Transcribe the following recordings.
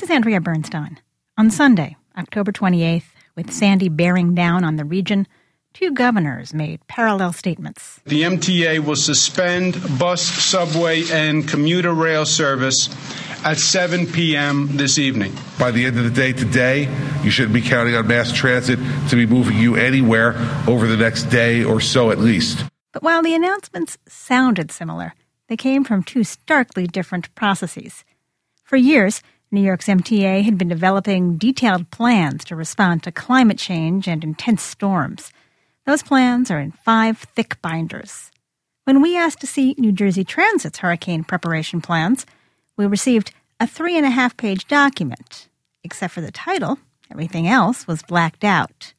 is Andrea Bernstein. On Sunday, October 28th, with Sandy bearing down on the region, two governors made parallel statements. The MTA will suspend bus, subway, and commuter rail service at 7 p.m. this evening. By the end of the day today, you shouldn't be counting on mass transit to be moving you anywhere over the next day or so at least. But while the announcements sounded similar, they came from two starkly different processes. For years, New York's MTA had been developing detailed plans to respond to climate change and intense storms. Those plans are in 5 thick binders. When we asked to see New Jersey Transit's hurricane preparation plans, we received a 3.5-page document. Except for the title, everything else was blacked out.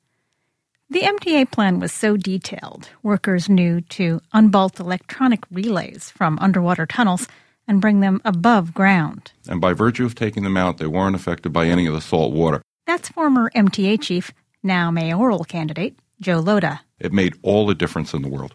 The MTA plan was so detailed, workers knew to unbolt electronic relays from underwater tunnels and bring them above ground. And by virtue of taking them out, they weren't affected by any of the salt water. That's former MTA chief, now mayoral candidate, Joe Lhota. It made all the difference in the world.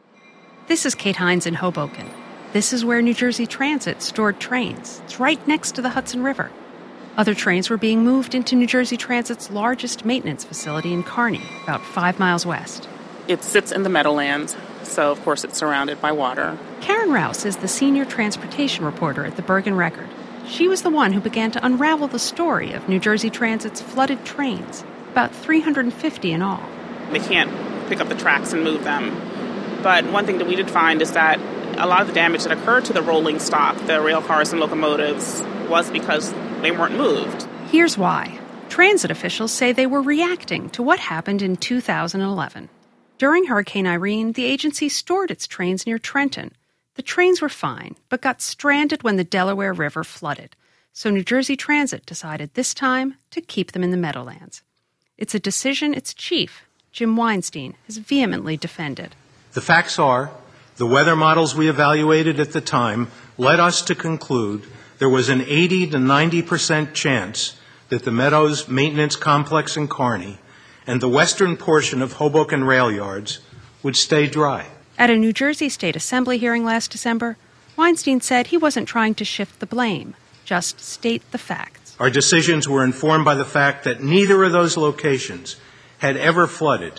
This is Kate Hines in Hoboken. This is where New Jersey Transit stored trains. It's right next to the Hudson River. Other trains were being moved into New Jersey Transit's largest maintenance facility in Kearny, about 5 miles west. It sits in the Meadowlands, so of course it's surrounded by water. Karen Rouse is the senior transportation reporter at the Bergen Record. She was the one who began to unravel the story of New Jersey Transit's flooded trains, about 350 in all. They can't pick up the tracks and move them. But one thing that we did find is that a lot of the damage that occurred to the rolling stock, the rail cars and locomotives, was because they weren't moved. Here's why. Transit officials say they were reacting to what happened in 2011. During Hurricane Irene, the agency stored its trains near Trenton. The trains were fine, but got stranded when the Delaware River flooded. So New Jersey Transit decided this time to keep them in the Meadowlands. It's a decision its chief, Jim Weinstein, has vehemently defended. The facts are, the weather models we evaluated at the time led us to conclude there was an 80 to 90% chance that the Meadows Maintenance Complex in Kearny and the western portion of Hoboken rail yards would stay dry. At a New Jersey State Assembly hearing last December, Weinstein said he wasn't trying to shift the blame, just state the facts. Our decisions were informed by the fact that neither of those locations had ever flooded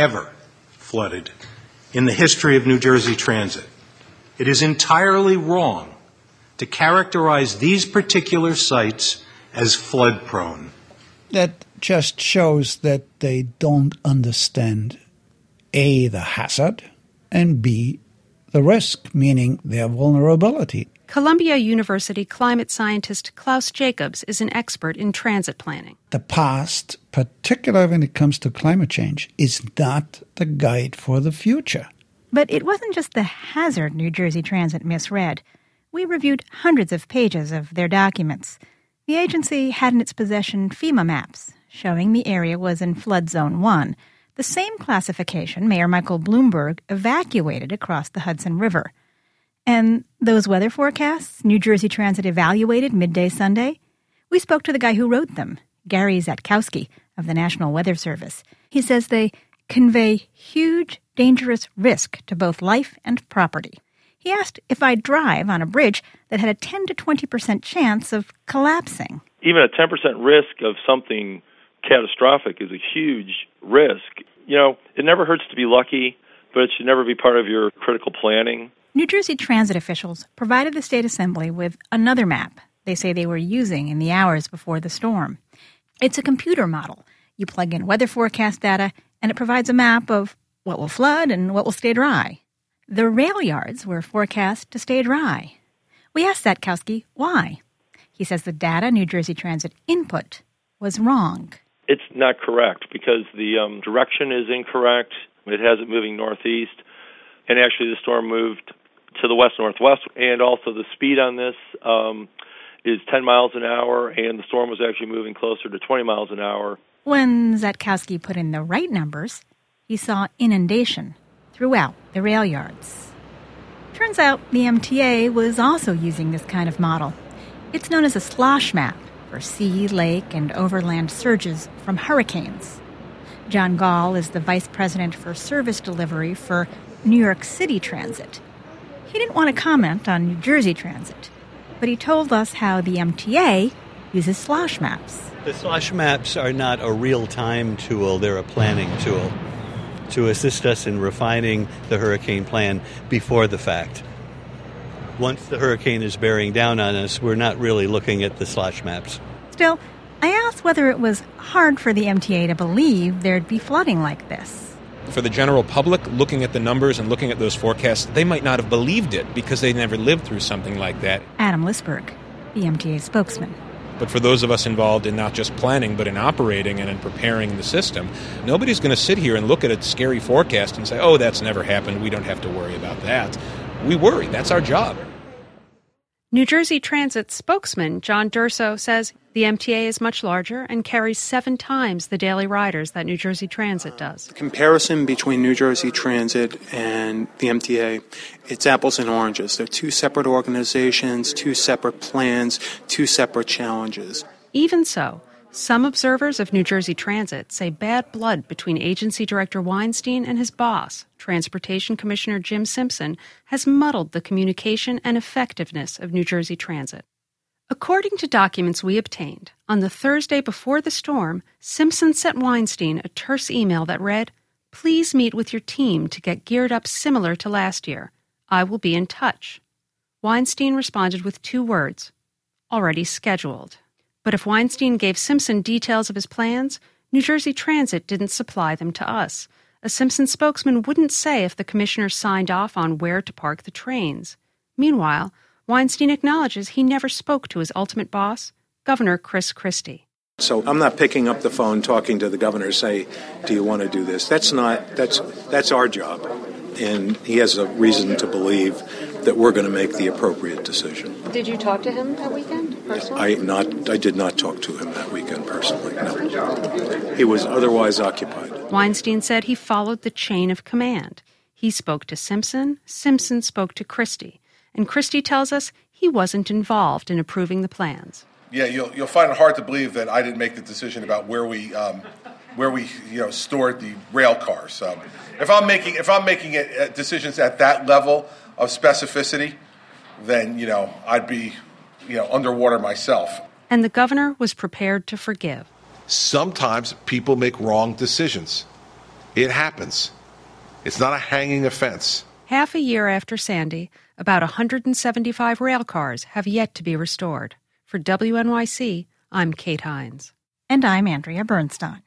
in the history of New Jersey Transit. It is entirely wrong to characterize these particular sites as flood-prone. That just shows that they don't understand, A, the hazard, and B, the risk, meaning their vulnerability. Columbia University climate scientist Klaus Jacobs is an expert in transit planning. The past, particularly when it comes to climate change, is not the guide for the future. But it wasn't just the hazard New Jersey Transit misread. We reviewed hundreds of pages of their documents. The agency had in its possession FEMA maps showing the area was in Flood Zone 1, the same classification Mayor Michael Bloomberg evacuated across the Hudson River. And those weather forecasts New Jersey Transit evaluated midday Sunday? We spoke to the guy who wrote them, Gary Zatkowski of the National Weather Service. He says they convey huge, dangerous risk to both life and property. He asked if I'd drive on a bridge that had a 10 to 20% chance of collapsing. Even a 10% risk of something catastrophic is a huge risk. You know, it never hurts to be lucky, but it should never be part of your critical planning. New Jersey Transit officials provided the State Assembly with another map they say they were using in the hours before the storm. It's a computer model. You plug in weather forecast data, and it provides a map of what will flood and what will stay dry. The rail yards were forecast to stay dry. We asked Zatkowski why. He says the data New Jersey Transit input was wrong. It's not correct because the direction is incorrect. It has it moving northeast, and actually the storm moved to the west-northwest, and also the speed on this is 10 miles an hour, and the storm was actually moving closer to 20 miles an hour. When Zatkowski put in the right numbers, he saw inundation throughout the rail yards. Turns out the MTA was also using this kind of model. It's known as a slosh map for sea, lake, and overland surges from hurricanes. John Gall is the vice president for service delivery for New York City Transit. He didn't want to comment on New Jersey Transit, but he told us how the MTA uses slosh maps. The slosh maps are not a real-time tool. They're a planning tool to assist us in refining the hurricane plan before the fact. Once the hurricane is bearing down on us, we're not really looking at the slosh maps. Still, I asked whether it was hard for the MTA to believe there'd be flooding like this. For the general public, looking at the numbers and looking at those forecasts, they might not have believed it because they never lived through something like that. Adam Lisberg, the MTA spokesman. But for those of us involved in not just planning, but in operating and in preparing the system, nobody's going to sit here and look at a scary forecast and say, oh, that's never happened, we don't have to worry about that. We worry. That's our job. New Jersey Transit spokesman John Durso says the MTA is much larger and carries 7 times the daily riders that New Jersey Transit does. The comparison between New Jersey Transit and the MTA, it's apples and oranges. They're 2 separate organizations, 2 separate plans, 2 separate challenges. Even so, some observers of New Jersey Transit say bad blood between agency director Weinstein and his boss, Transportation Commissioner Jim Simpson, has muddled the communication and effectiveness of New Jersey Transit. According to documents we obtained, on the Thursday before the storm, Simpson sent Weinstein a terse email that read, "Please meet with your team to get geared up similar to last year. I will be in touch." Weinstein responded with 2 words, "Already scheduled." But if Weinstein gave Simpson details of his plans, New Jersey Transit didn't supply them to us. A Simpson spokesman wouldn't say if the commissioner signed off on where to park the trains. Meanwhile, Weinstein acknowledges he never spoke to his ultimate boss, Governor Chris Christie. So I'm not picking up the phone talking to the governor, say, do you want to do this? That's our job. And he has a reason to believe that we're going to make the appropriate decision. Did you talk to him that weekend personally? I did not talk to him that weekend personally, no. He was otherwise occupied. Weinstein said he followed the chain of command. He spoke to Simpson, Simpson spoke to Christie, and Christie tells us he wasn't involved in approving the plans. Yeah, you'll find it hard to believe that I didn't make the decision about where we stored the rail cars. If I'm making decisions at that level of specificity, then I'd be underwater myself. And the governor was prepared to forgive. Sometimes people make wrong decisions. It happens. It's not a hanging offense. Half a year after Sandy, about 175 rail cars have yet to be restored. For WNYC, I'm Kate Hines. And I'm Andrea Bernstein.